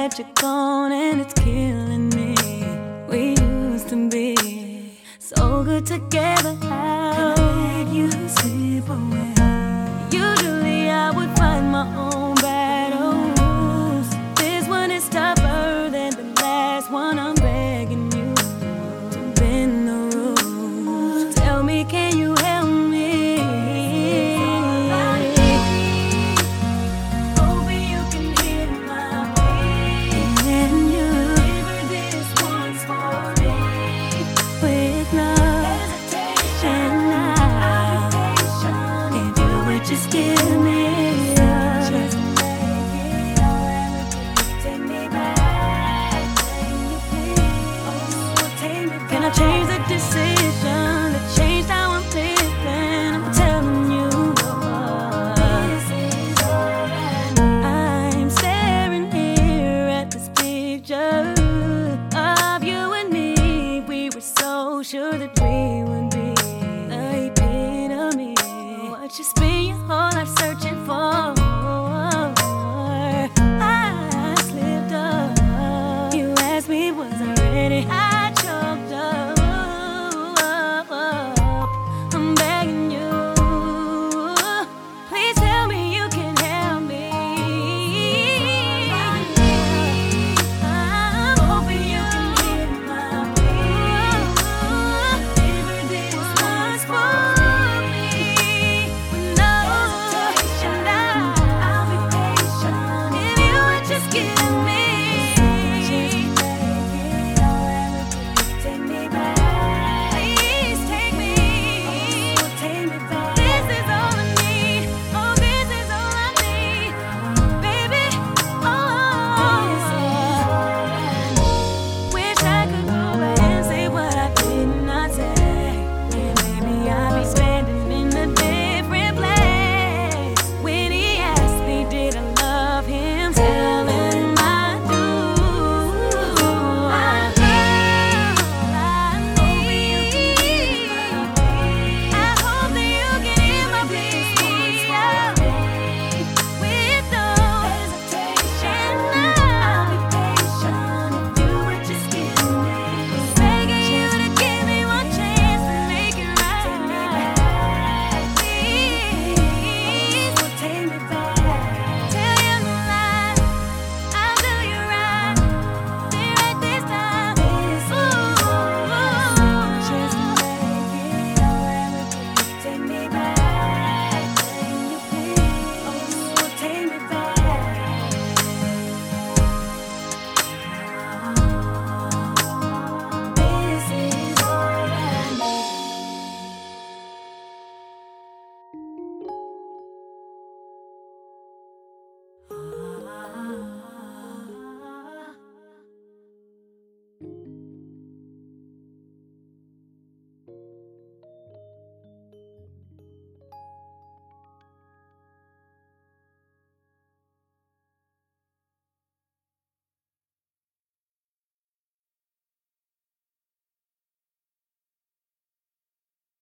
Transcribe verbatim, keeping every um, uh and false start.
that you're gone and it's killing me. We used to be so good together. How did you slip away? Usually I would find my own battles. This one is tougher than the last one. I'm begging you to bend the rules. Tell me, can you help me? Hoping you can hear my plea. Can you deliver this once for me? With no hesitation now. If you would just give me just make it all right. Take me back. Oh, take me back. Can I change the decision to change how I'm living? I'm telling you, this is all right. I'm staring here at this picture of you and me. We were so sure that we would be the epitome. What you speak